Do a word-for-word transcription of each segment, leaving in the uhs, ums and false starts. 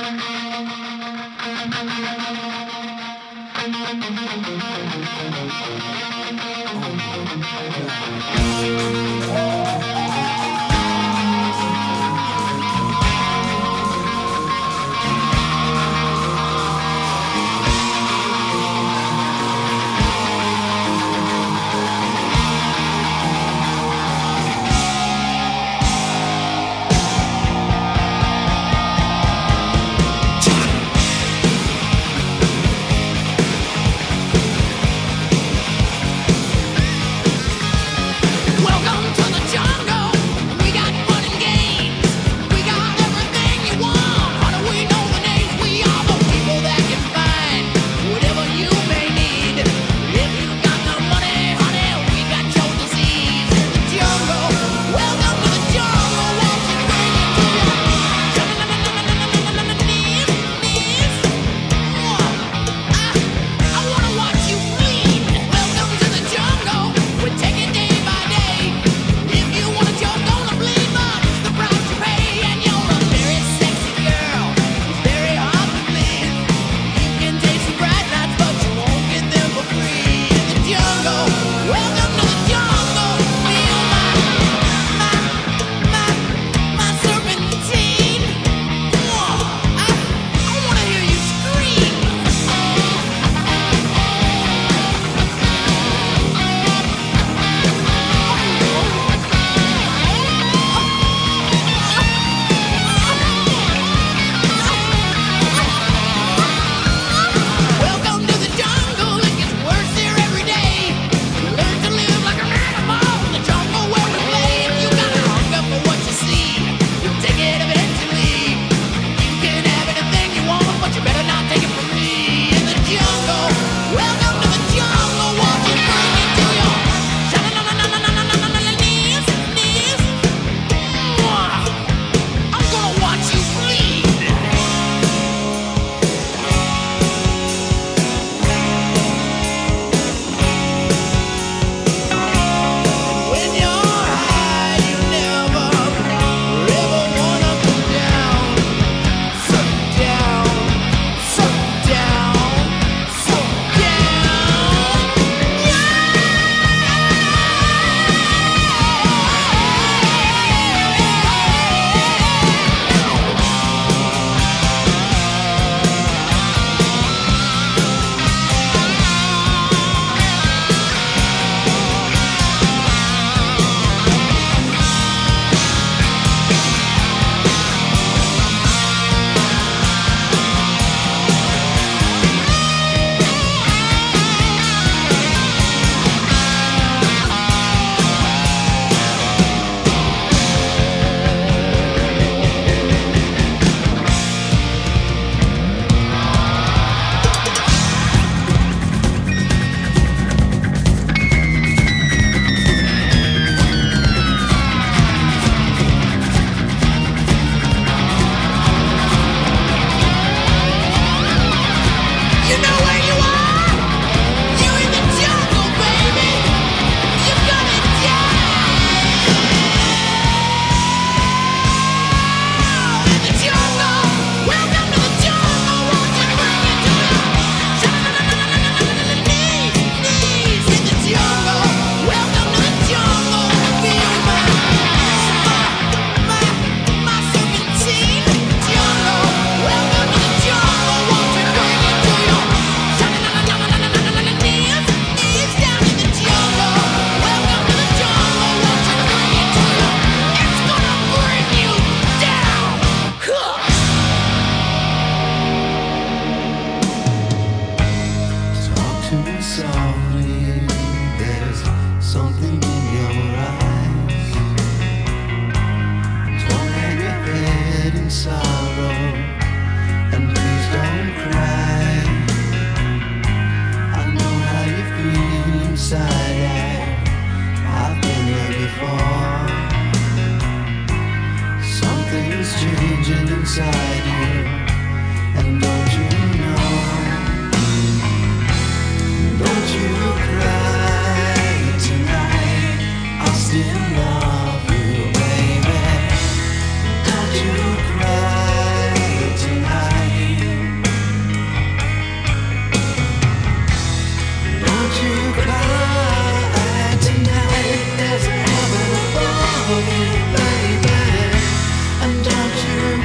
Tonight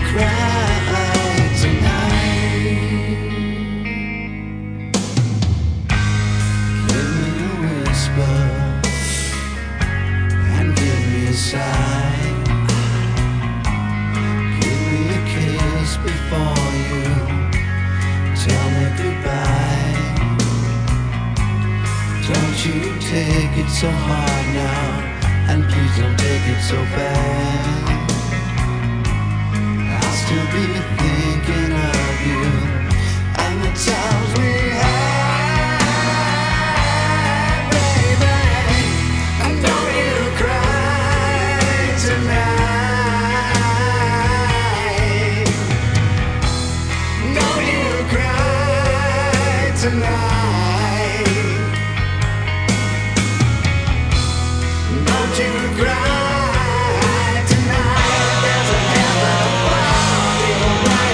So hard now, and please don't take it so bad. I'll still be thinking of you and the times we had, baby. And don't you cry tonight. Don't you cry tonight. Cry tonight, there's a heaven above you.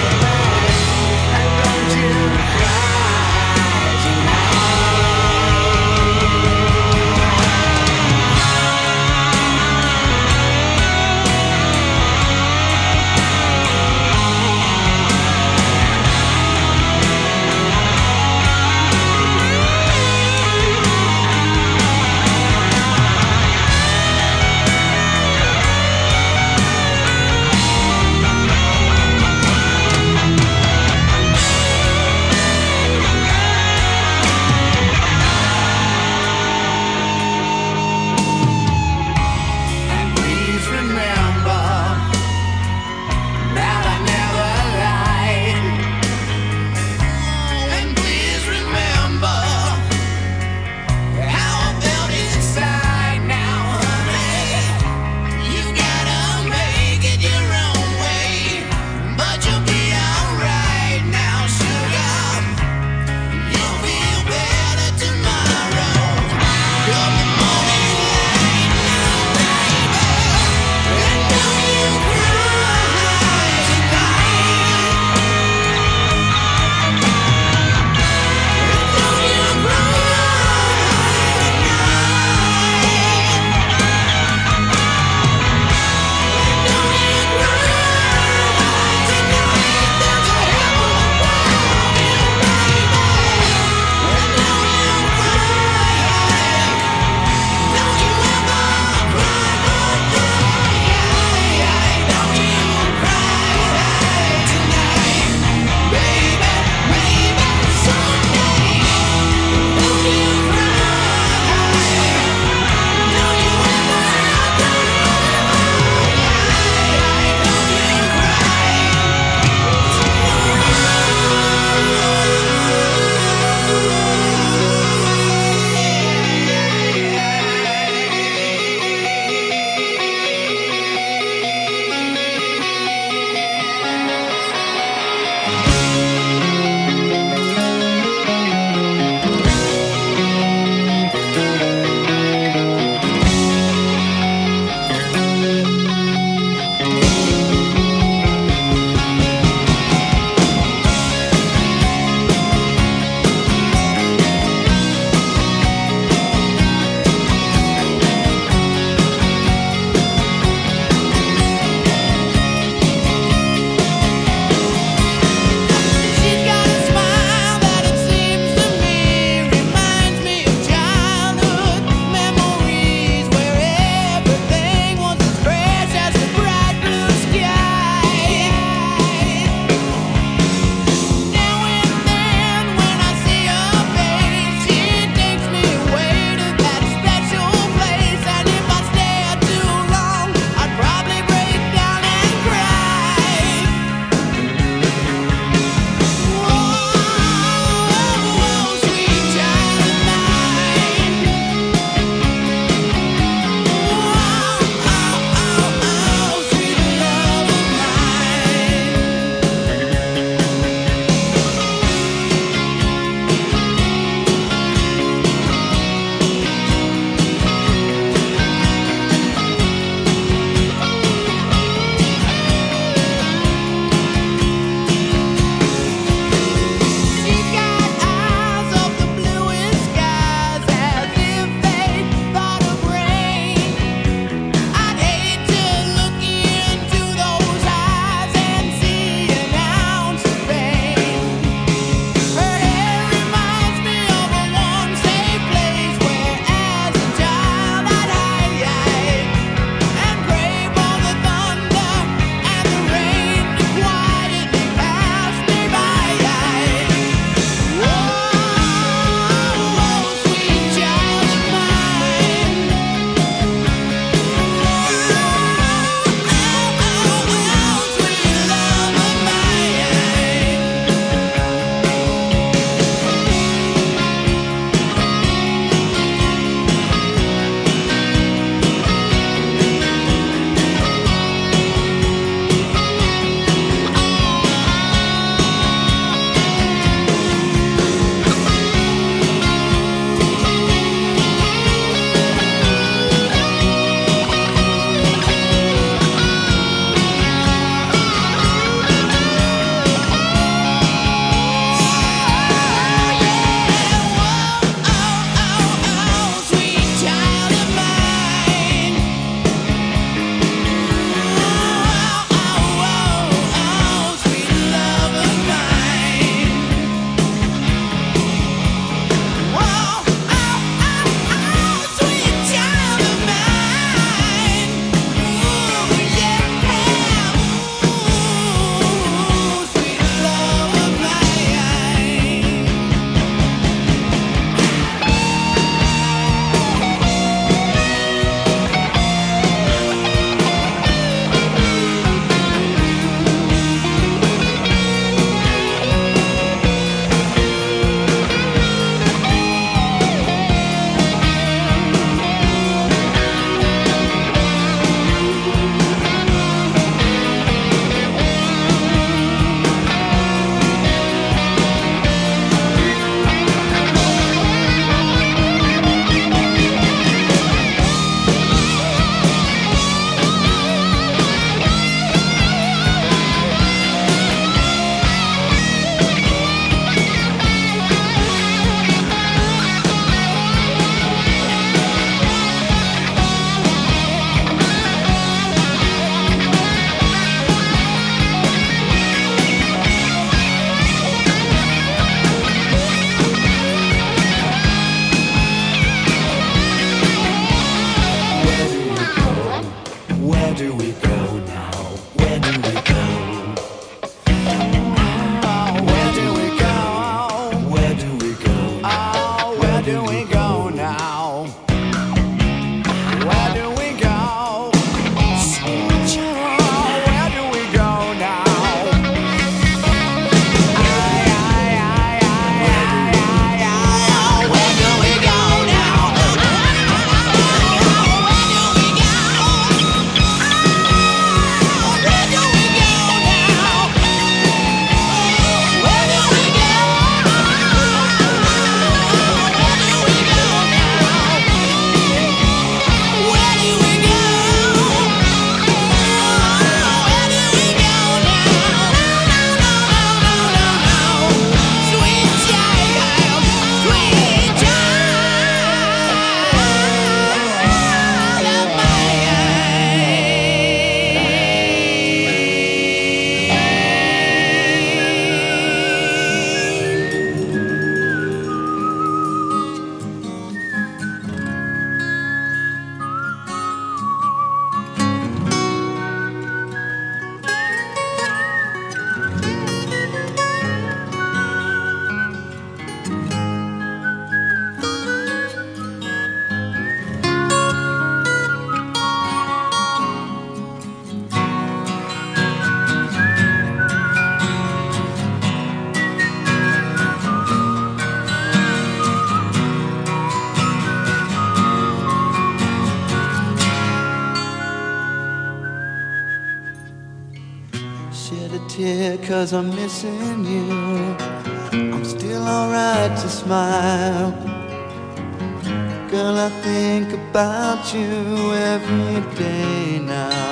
'cause I'm missing you. I'm still alright to smile. Girl, I think about you every day now.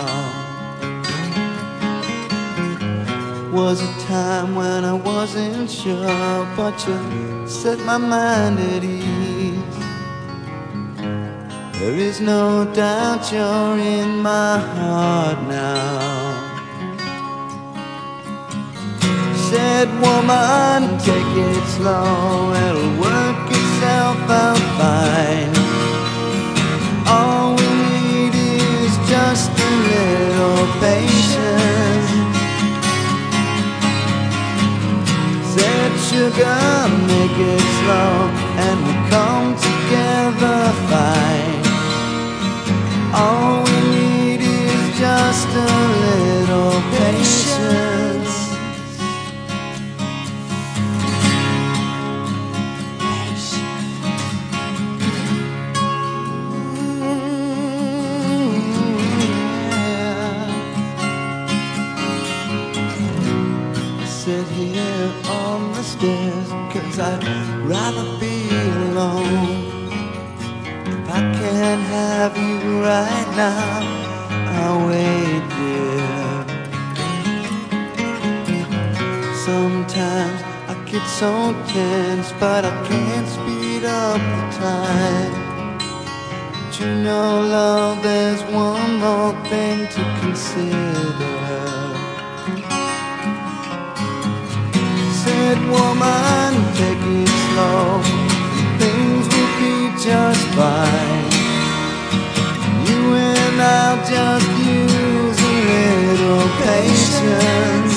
Was a time when I wasn't sure, but you set my mind at ease. There is no doubt you're in my heart now. Said, woman, take it slow, it'll work itself out fine. All we need is just a little patience. Said, sugar, make it slow, and we'll come together fine. All we need is just a little patience. Sit here on the stairs, 'cause I'd rather be alone. If I can't have you right now, I'll wait, dear. Sometimes I get so tense, but I can't speed up the time. But you know, love, there's one more thing to consider. Said, woman, take it slow, things will be just fine. You and I'll just use a little patience.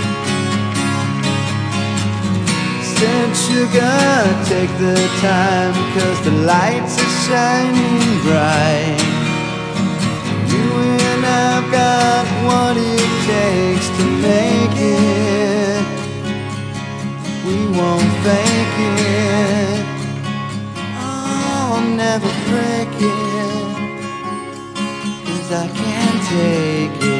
Said, sugar, take the time, 'cause the lights are shining bright. You and I've got what it takes to make it. We won't fake it, I'll never break it, 'cause I can't take it.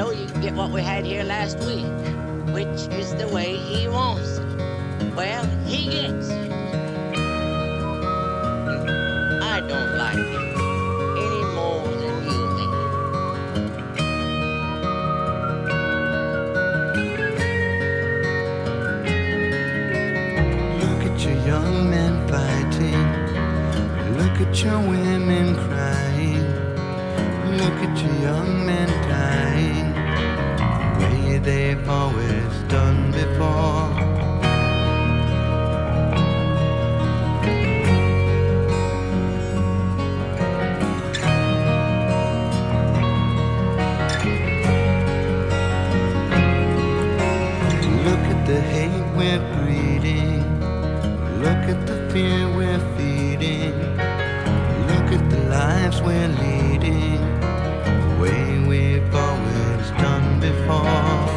know you can get what we had here last week, which is the way he wants it. Well, he gets it. I don't like it any more than you may. Look at your young men fighting. Look at your women crying. Look at your young men dying the way they've always done before. Look at the hate we're breeding. Look at the fear we're feeding. Look at the lives we're leading, the way we've always done before.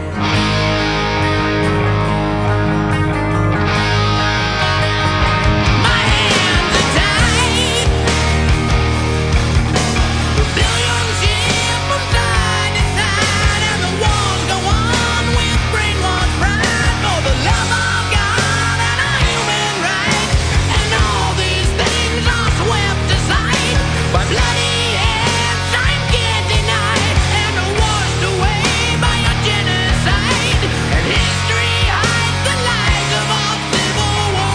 My hands are tied. The billions shift from side to side, and the wars go on with brainwashed pride for the love of God and a human right. And all these things are swept aside by bloody hands time can't deny, and are washed away by a genocide. And history hides the lies of our civil war.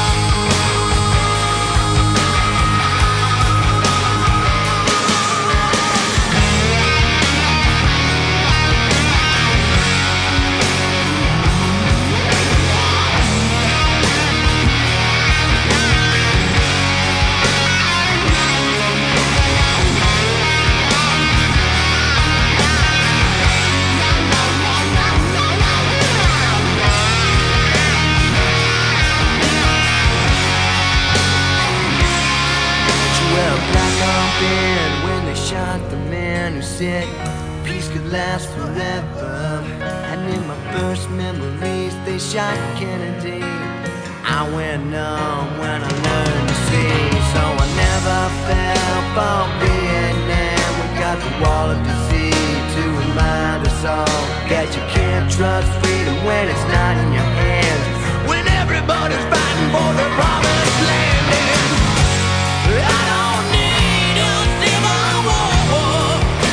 Well, black on bed when they shot the man who said peace could last forever. And in my first memories, they shot Kennedy. I went numb when I learned to see, so I never fell for Vietnam. We got the wall of disease to remind us all that you can't trust freedom when it's not in your hands. When everybody's fighting for the promised land. And I don't need a civil war.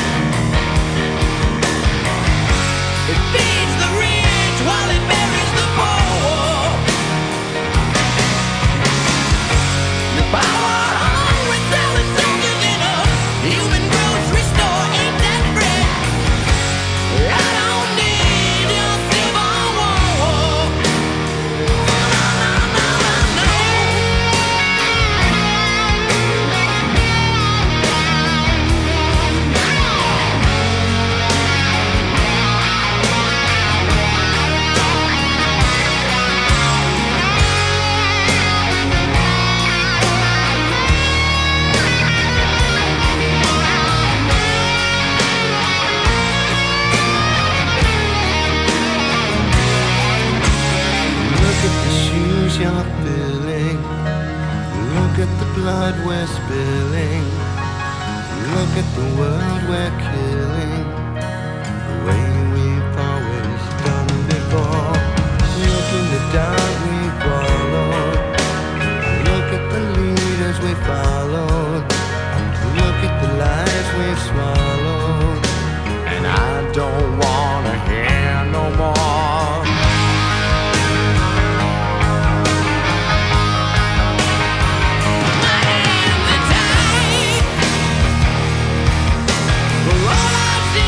It feeds the rich while it buries the poor. The power hungry selling soldiers in a human grocery store ain't that bread. I don't need a civil war. No, no, no, no, no. Look at the shoes you're filling. Look at the blood we're spilling. Look at the world we're killing, the way we've always done before. Look in the dark we followed. Look at the leaders we followed. Look at the lies we've swallowed. And I don't wanna hear no more. My hands are tied. For all I've seen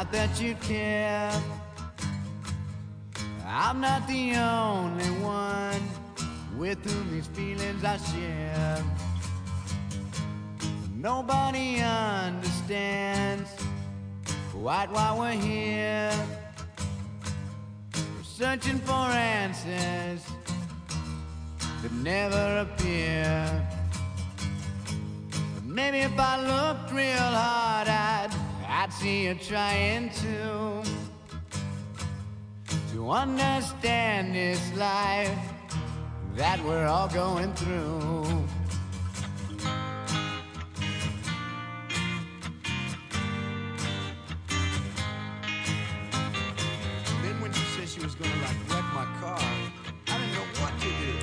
not that you care. I'm not the only one with whom these feelings I share. Nobody understands quite why we're here. We're searching for answers that never appear. But maybe if I looked real hard, I'd, I'd see you trying to To understand this life that we're all going through. Then when she said she was gonna like wreck my car, I didn't know what to do.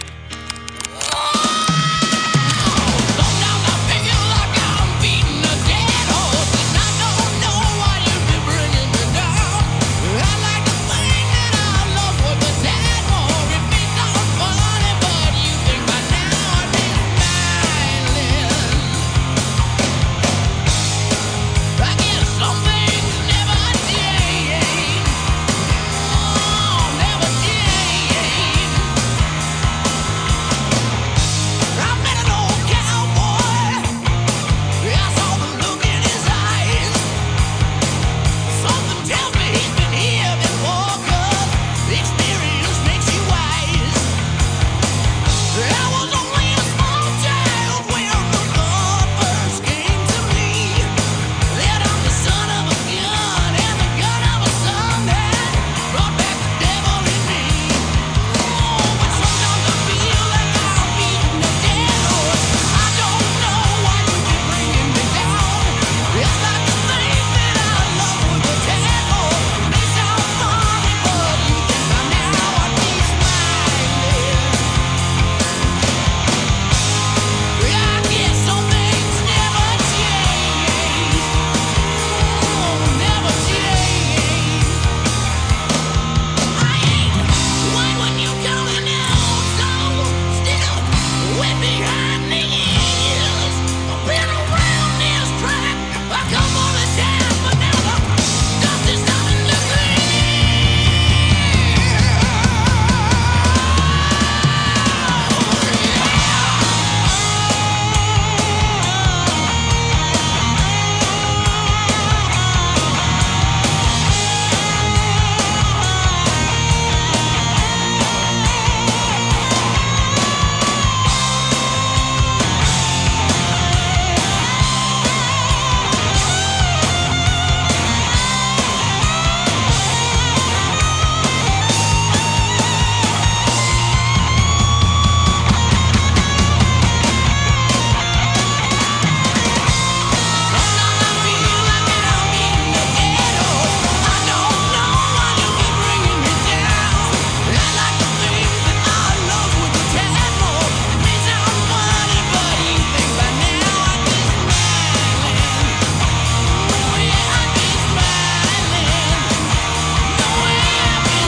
Sometimes I feel like I'm beating a dead horse, and I don't know why you've been bringing me down. I like to think that our love was a tad more. It may sound funny, but you think by now I'd be smiling. I guess some things never change. Oh, never change. I met an old cowboy. I saw the look in his eyes. Something tells me he's been here before, 'cause experience makes you wise. I was only a small child when the thought first came to me that I'm the son of a gun and the gun of a son that brought back the devil in me. Oh, but sometimes I feel like I'm beating a dead horse. I don't know why you keep bringing me down. It's like to think that our love was a tad more. May sound funny, but you think by now I'd be smiling. I guess some things never change. Oh, never change. I ain't white when you coming out, so still wet behind the ears. I've been around this track a couple of times, but now the dust is starting to clear. Sometimes I feel like I'm beating a dead horse. I don't know why you keep bringing me down. I like to think that our love was a tad more. May sound funny, but you think by now I'd be smiling. Oh yeah, I'd be smiling. No way I'd be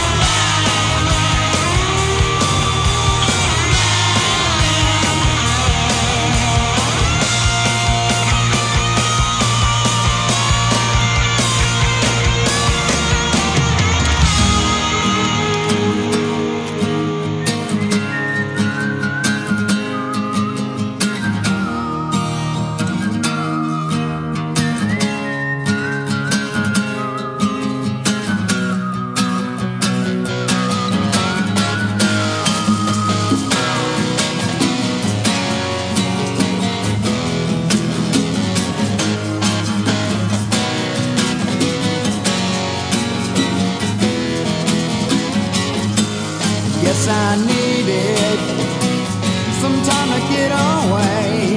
Guess I needed some time to get away.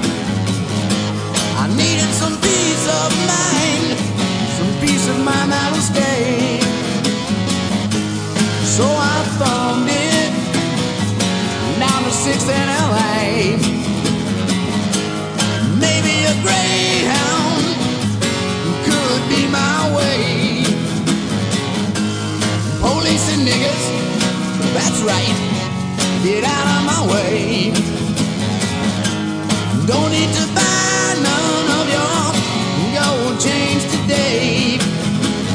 I needed some peace of mind, some peace of mind that'll stay. So I thumbed it down to sixth in L A. Maybe a Greyhound could be my way. Police and niggas, that's right, get out of my way. Don't need to buy none of your gold chains today.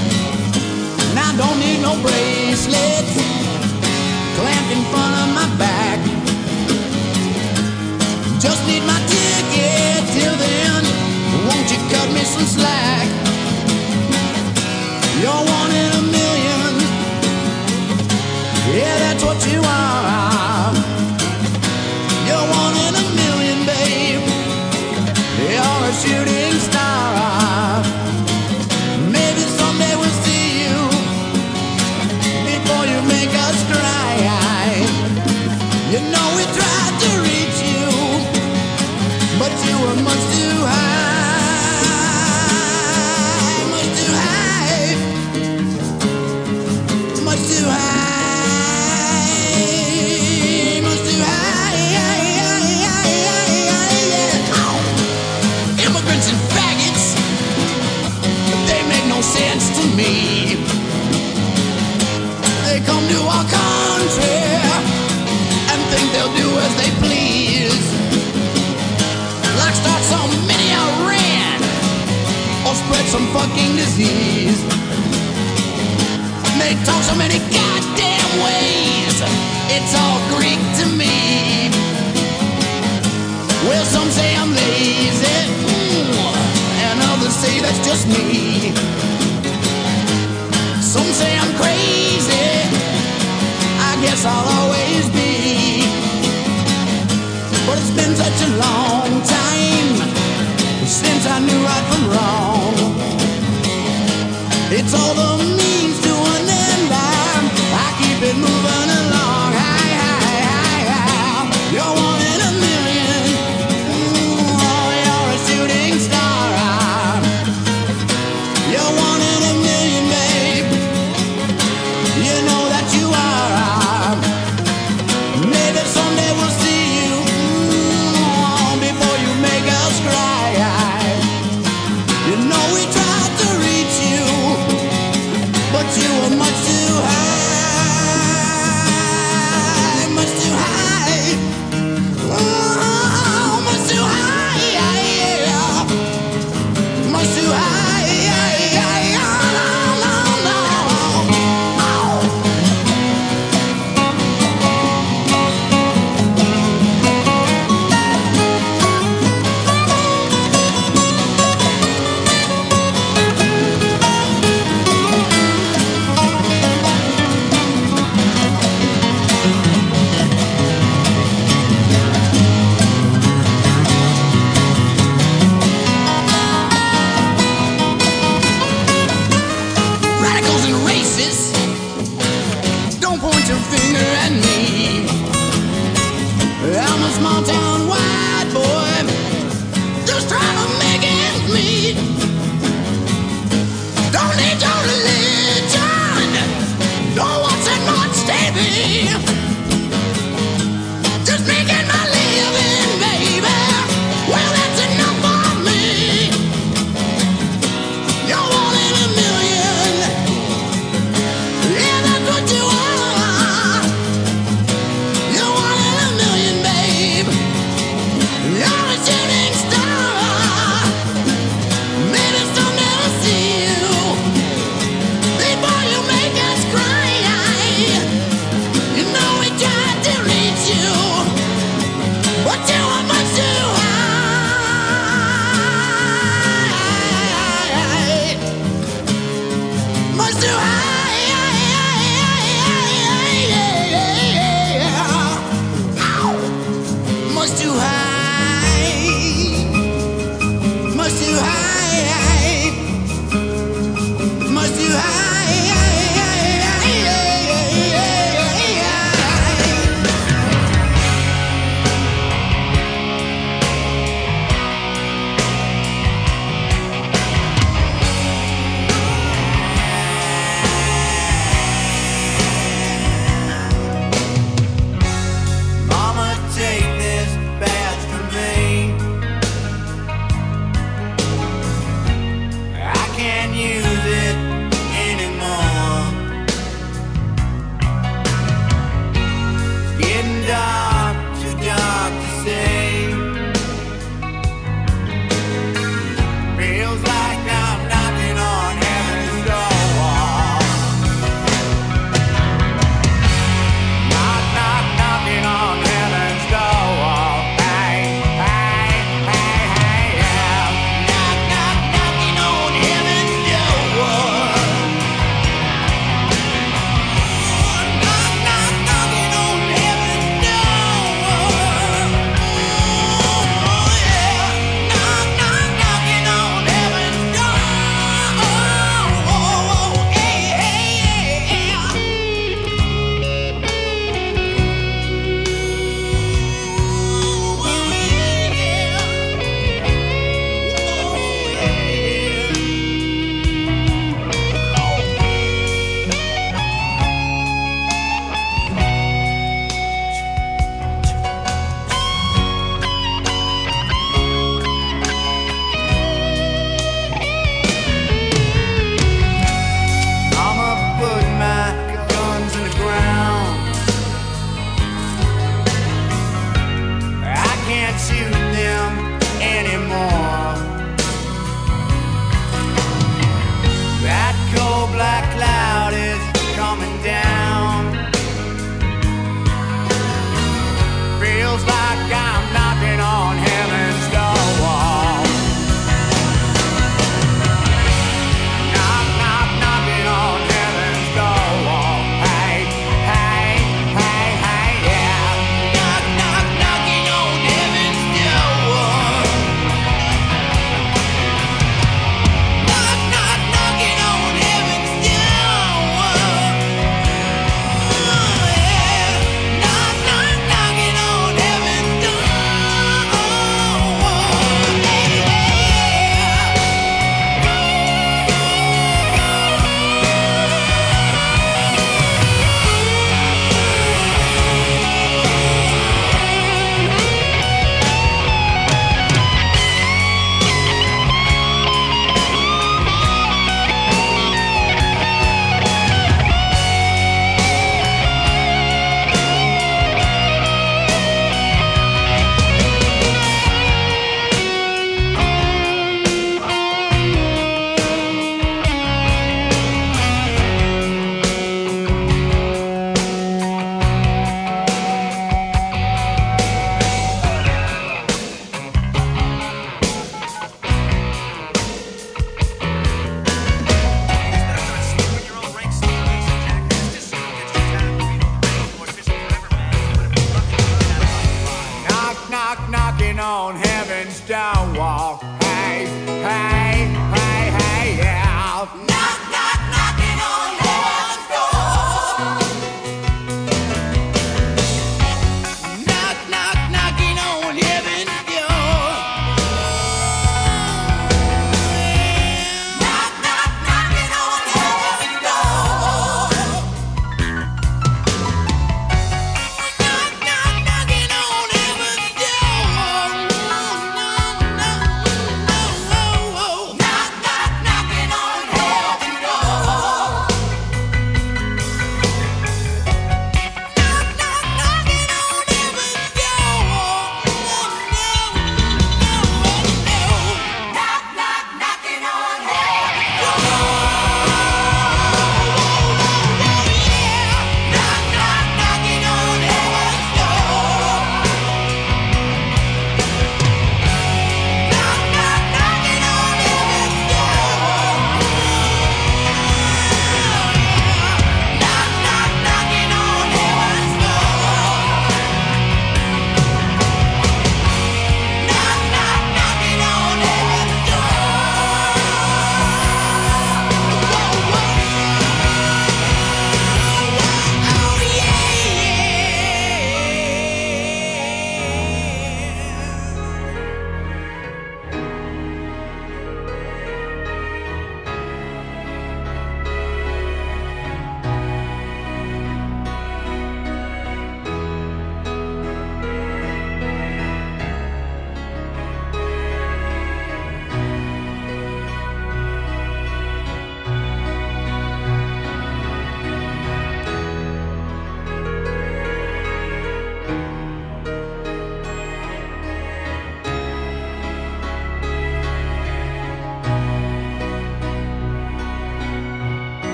sense to me. They come to our country and think they'll do as they please, like start some mini Iran or spread some fucking disease. They talk so many goddamn ways, it's all Greek to me. Well, some say I'm lazy, mm, and others say that's just me. Some say I'm crazy, I guess I'll always be. But it's been such a long time since I knew right from wrong. It's all the means to an end, I'm, I keep it moving along. Hi, hi, hi, hi. You're one in a million, mm, oh, you're a shooting star. You're one in a million, babe. You know that you are. Maybe someday we'll see you, mm, before you make us cry. You know we tried to reach you, but you were much too high, much too high, oh, much too high, yeah, much too high, yeah, yeah, yeah, no, no, no. Radicals and racists, don't point your finger at me. I'm a small town white boy, just trying to make ends meet. Don't need your religion, don't want so much, baby. Just making my living, baby. Well, that's enough for me. You're one in a million.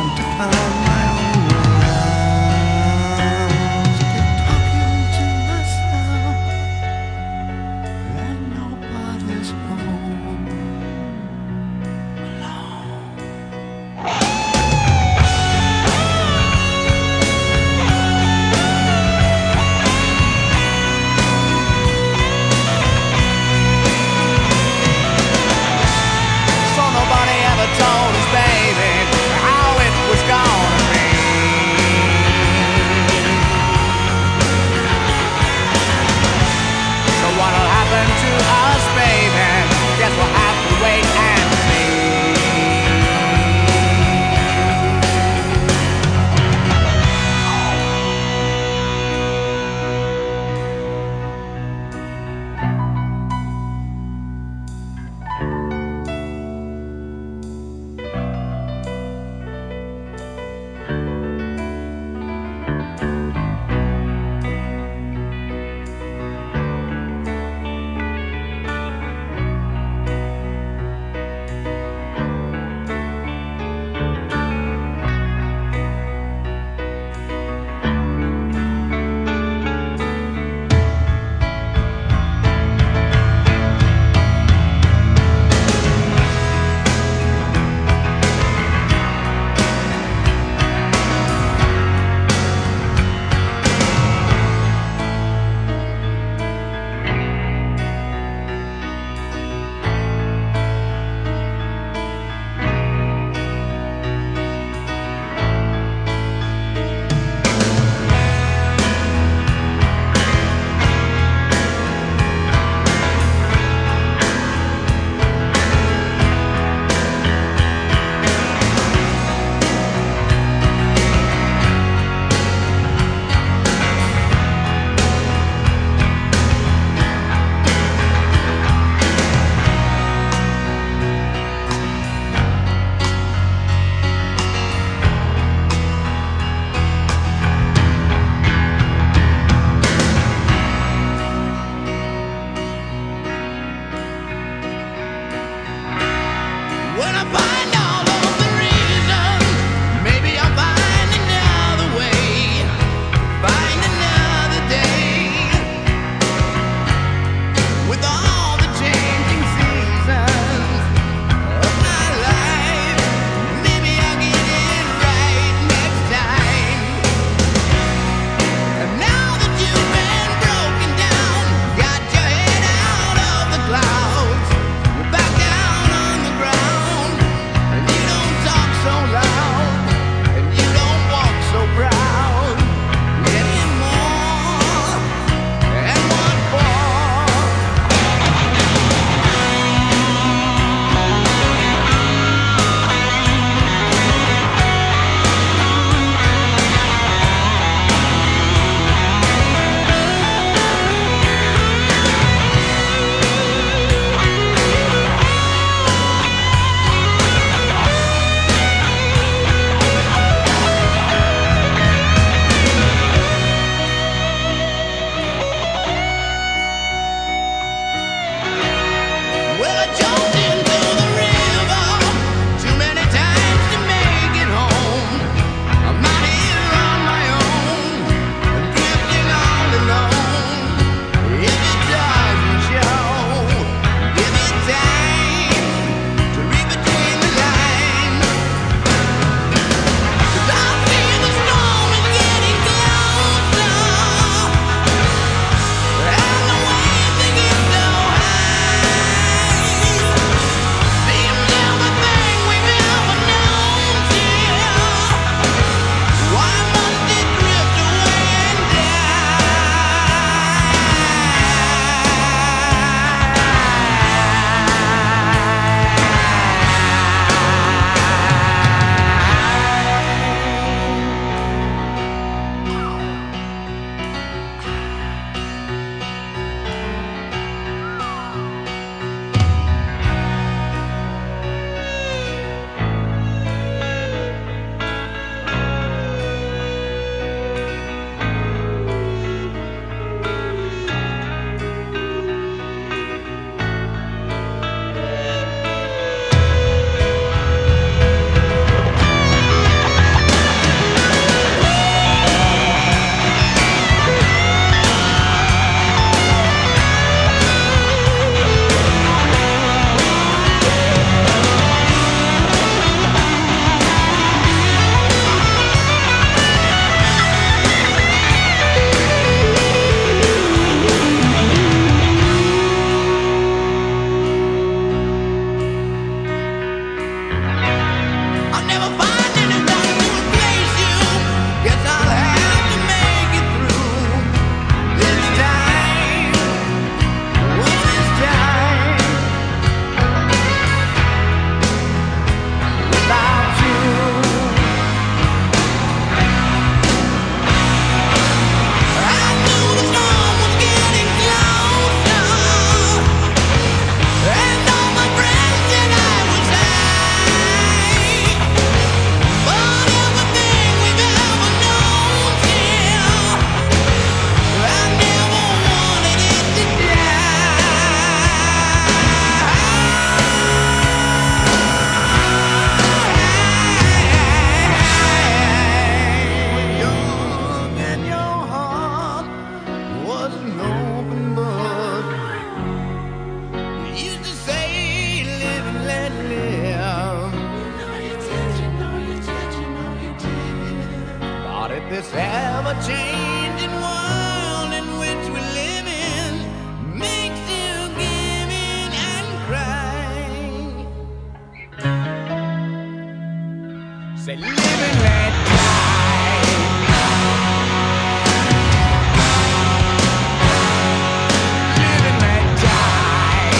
trying to find my own way out. Still talking to myself, and nobody's home alone. So nobody ever told us, baby, how it was gone. this ever-changing world in which we live in makes you give in and cry. Say, live and let die. Live and let die.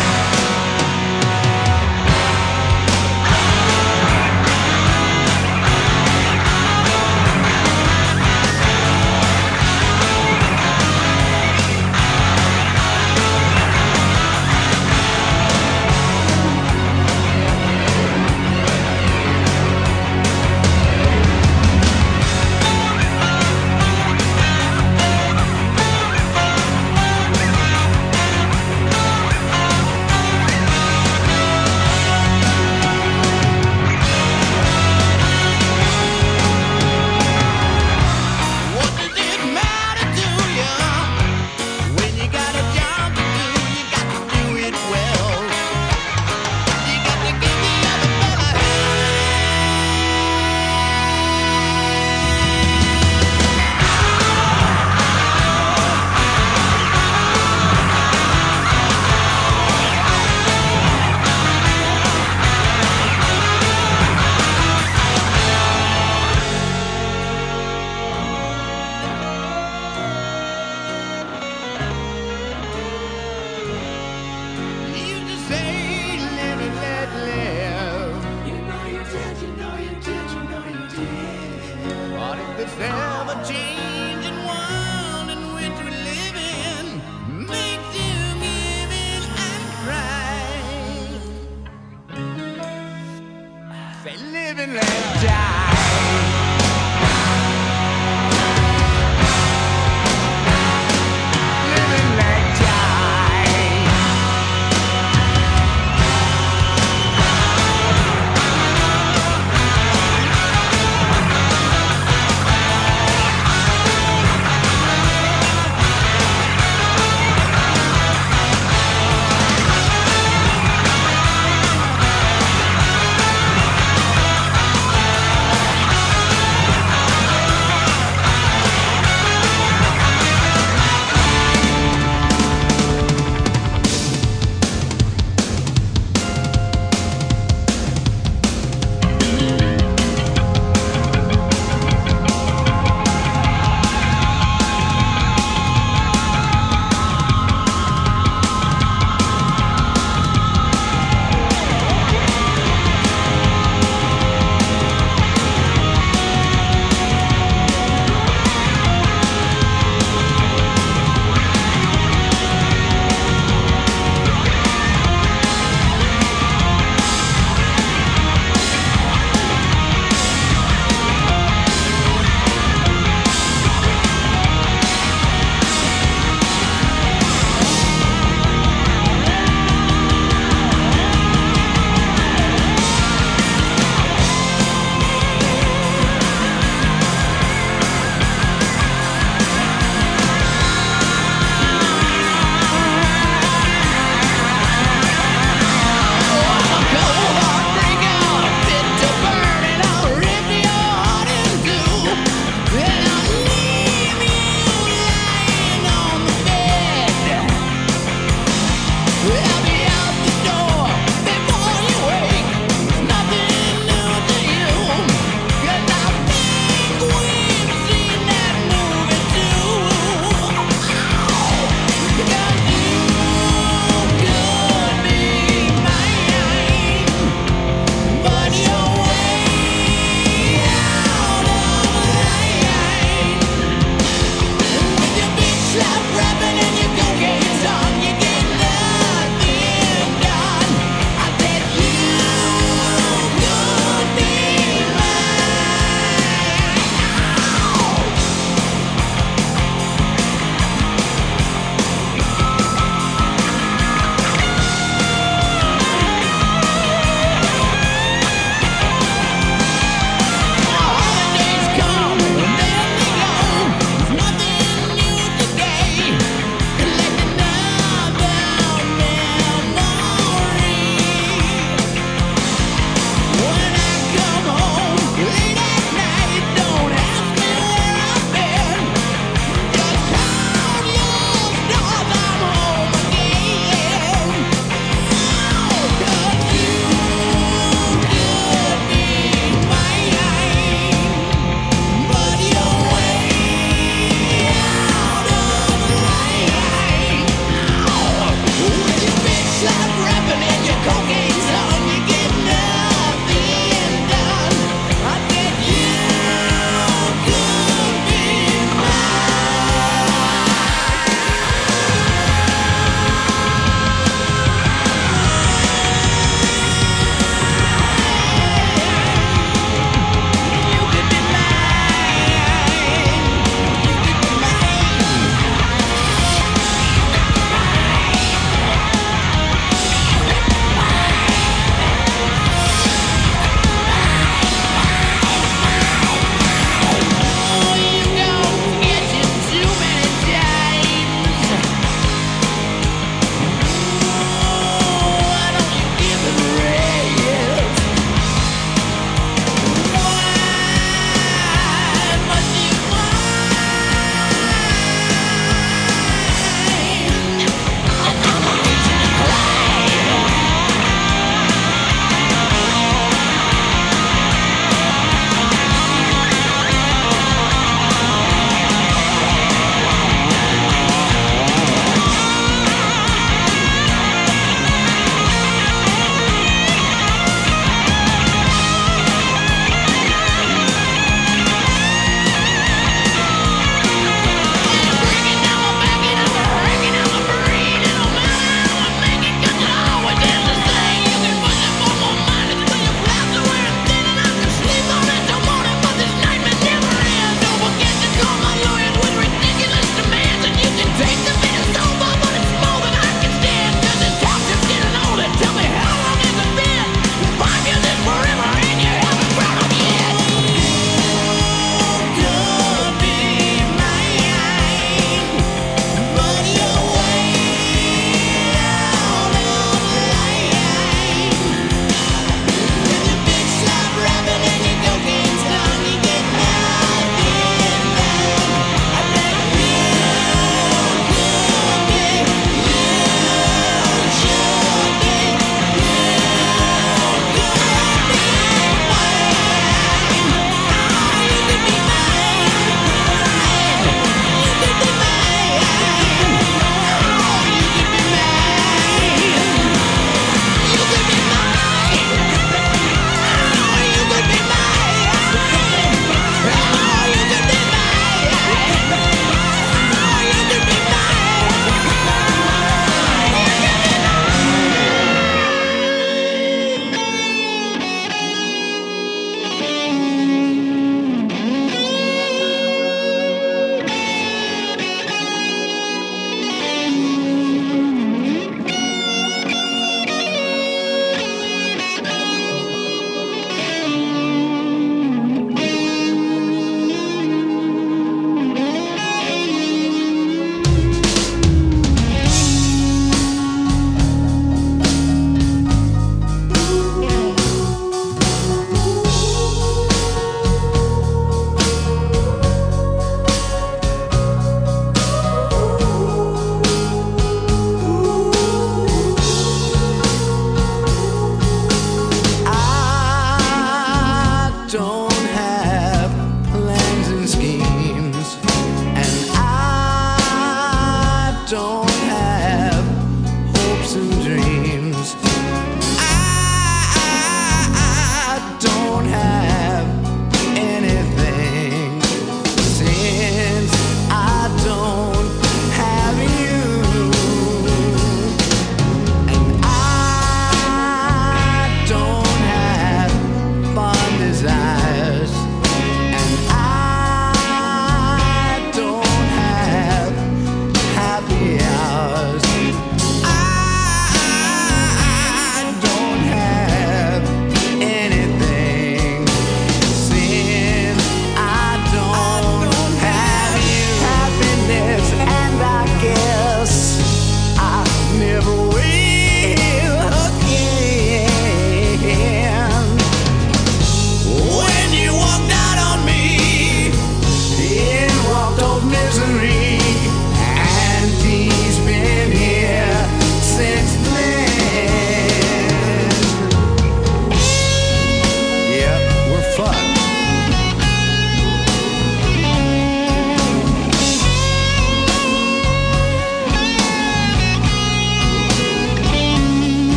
What does it matter to you when you got a job to do? You got to do it well. You got to give the other fella You used to say, live and let live. You know you did, you know you did, you know you did. But if this ever-changing world in which we live in makes you give in and cry, say live and let die. Live and let die.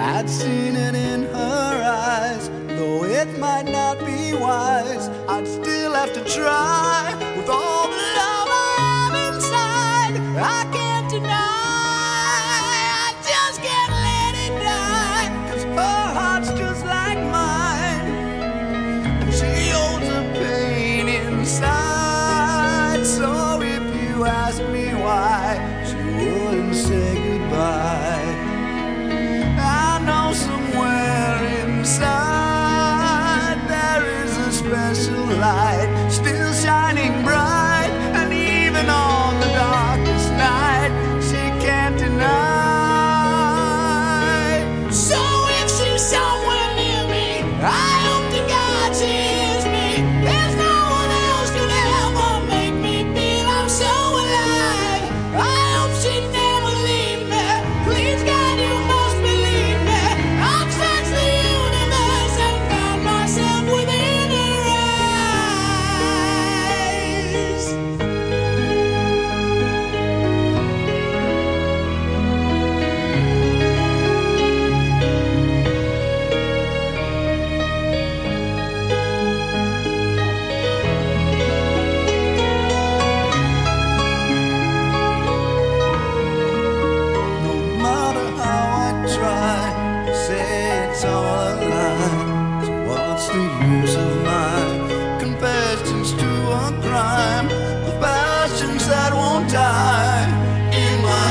I'd seen it in her eyes. Though it might not be wise, I'd still have to try. With all the love I have inside, I can't deny, I just can't let it die. 'Cause her heart's just like mine, she holds a pain inside. So if you ask me why she wouldn't say goodbye, I know somewhere inside there is a special light still shining bright. And even on the darkest night, she can't deny. So if she's somewhere near me, I hope to God she hears me. There's no one else could ever make me feel I'm so alive. I hope she never leave me. Please God, you must believe me. I've searched the universe and found myself within her eyes. No matter how I try, they say it's all a lie. So what's the use of my confessions to a crime? The passions that won't die in my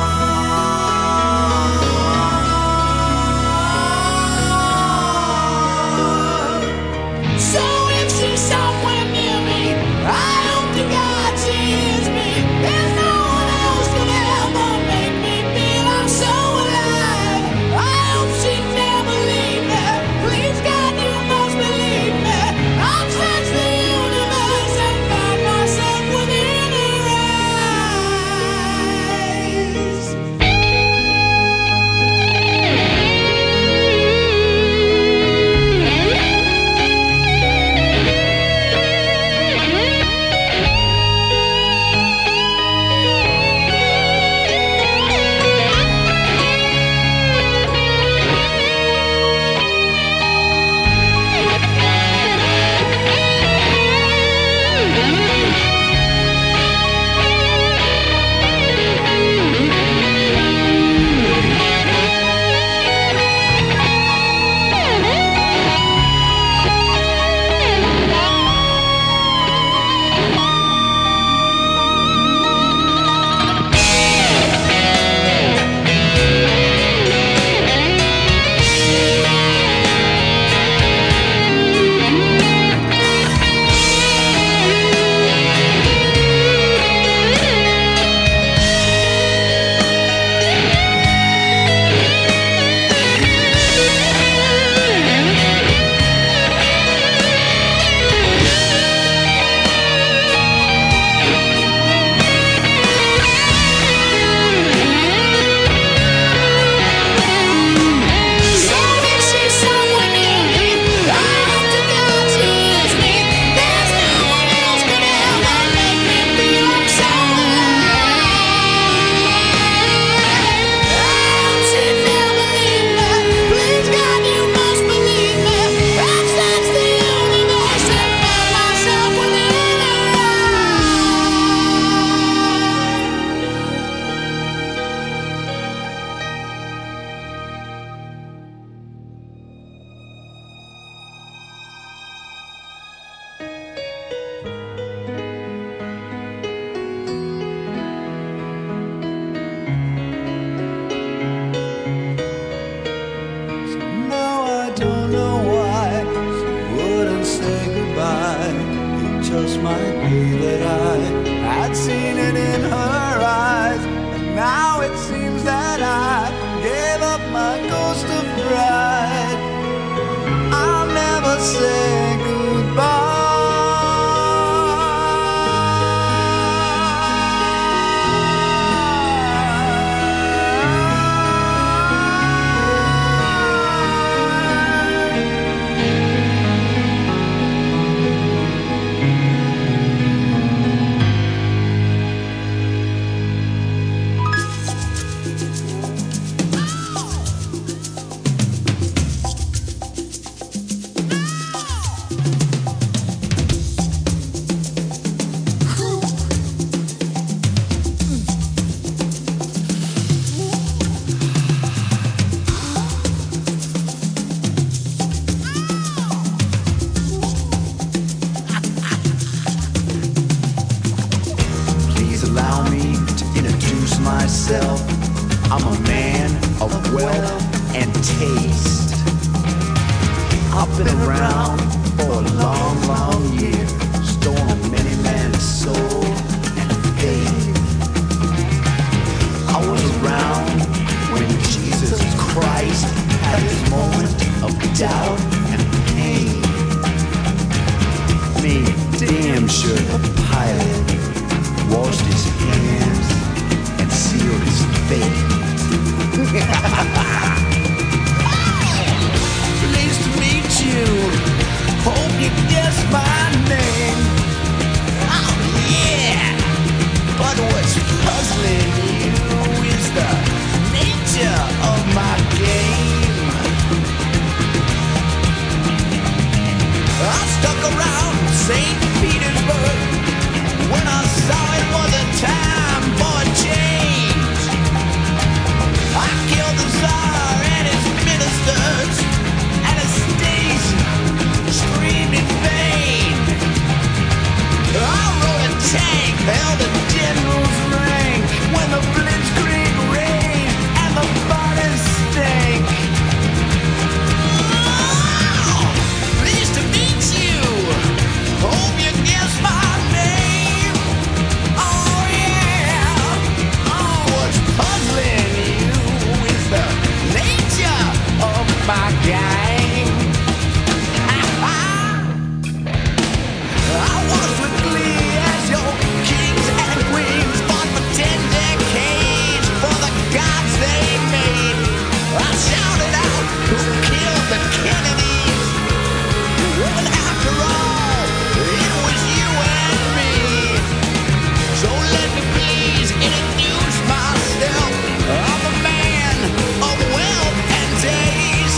heart. So if she's somewhere near me, I hope to God she hears me. There's no one else could ever make me feel I'm so alive. I hope she never leave me. Please God, you must believe me. I've searched the universe and found myself within her eyes. So if she's somewhere near me, I hope to God she hears me. There's no one else could ever make me feel I'm so alive. I hope she never leave me. Please God, you must believe me. I've searched the universe and found myself within her Now I don't know why she wouldn't say goodbye. It just might be that I had seen it in her eyes. And now it seems that I gave up my ghost of pride. I'll never say goodbye. taste. I've been around for a long, long year, stolen many man's soul and faith. I was around when Jesus Christ had his moment of doubt and pain. Made damn sure the pilot washed his hands and sealed his fate. Pleased to meet you. Hope you guess my name. Oh yeah. But what's puzzling you is the nature of my game. I stuck around Saint Petersburg when I saw it was a time for a change. I killed the Tsar and his ministers, Anastasia screamed in vain. I rode a tank, held a general's rank when the blitzkrieg rained and the bodies stank. Oh, pleased to meet you. Hope you guess my name. Oh yeah. Oh, what's puzzling you is the nature of my game. I was with glee as your kings and queens fought for ten decades for the gods they made. I shouted out, who killed the Kennedys? And after all, it was you and me. So let me please introduce myself. I'm a man of wealth and days.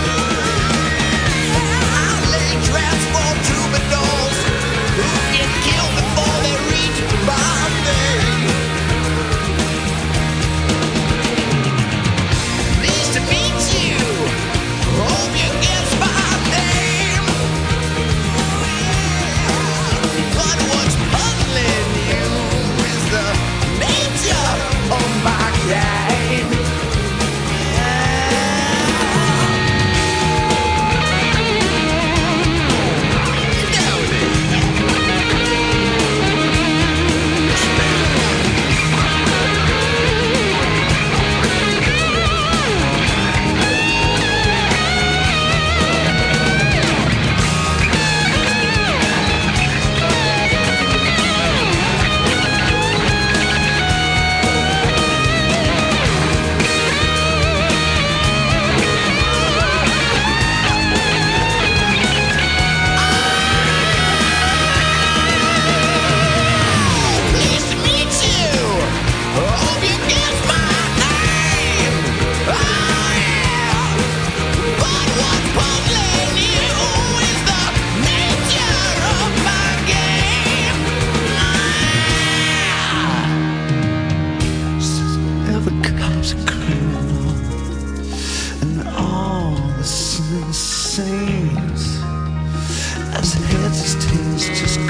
I lay traps for troubadours who get killed before they reach Bombay. Pleased to meet you. Hope you guess my name. But what's puzzling you is the nature of my game. Pleased to meet you. Hope you guess my name. Oh yeah. But what's puzzling you is the nature of my game. Every cop's a criminal, and all the same saints. As heads, as tails, just